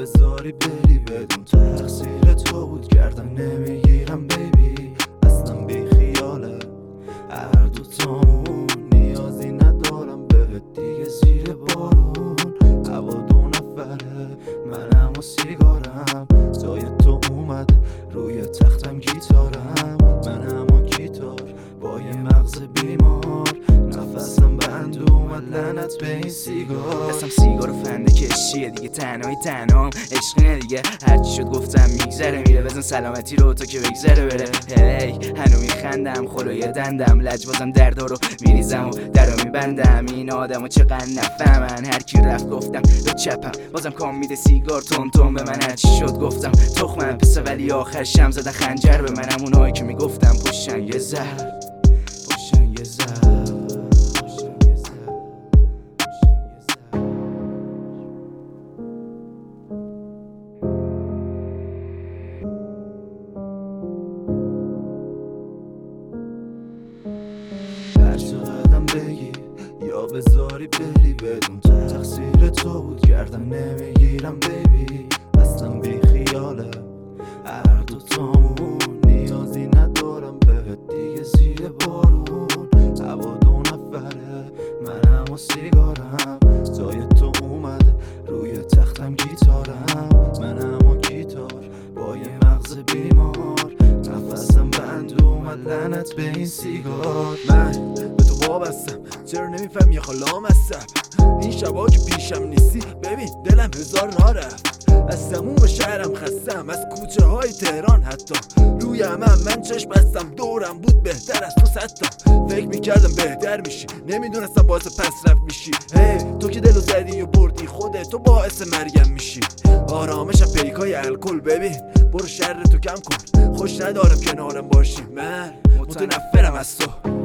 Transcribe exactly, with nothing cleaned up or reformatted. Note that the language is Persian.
بذاری بری بدون تقصیر تو بود گردن نمیگیرم بیبی اصلا بی خیاله هر دوتامون نیازی ندارم بهت دیگه زیر بارون هوا دو نفره منم و سیگارم جای تو اومد روی تختم گیتارم منم و گیتار با یه مغز بیمار نفسم بند اومد لعنت به این سیگار دستم سیگار و فنده کشیه دیگه تنهایی تنهام عشقینه دیگه هرچی شد گفتم میگذره میره بزن سلامتی رو تا که بگذره بره هی هنو میخندم خلوی دندم لجبازم دردا رو میریزم و درو میبندم این آدمو چقدر نفهمن هر کی رفت گفتم به چپم بازم کام میده سیگار تون تون به من هرچی شد گفتم تخمم پسه ولی آخر شم زدن خنجر به منم اونایی که میگفتم پشتن یه زهر پشتن یه زهر هر چقدرم بگی یا بذاری بری بدون تقصیر تو بود گردن نمیگیرم بیبی اصلا بی خیاله هر دوتامون نیازی ندارم بهت دیگه زیر بارون هوا دو نفره منم و سیگارم جای تو اومده روی تختم گیتارم منم و گیتار با یه مغز بیمار نفسم بند اومد لعنت به این سیگار من به تو وابستم چرا نمیفهم یه خالام هستم این شبا که پیشم نیستی ببین دلم هزار راه رفت از تموم شهرم خستم از کوچه های تهران حتی روی همه من چشم بستم دورم بود بهتر از تو ستا فکر میکردم بهتر میشی نمیدونستم باعث پس رفت میشی هی hey, تو که دلو زدی و بردی خودت تو باعث مرگم میشی آرامشم پیکای الکل ببین برو شر تو کم کن خوش ندارم کنارم باشی من متنفرم از تو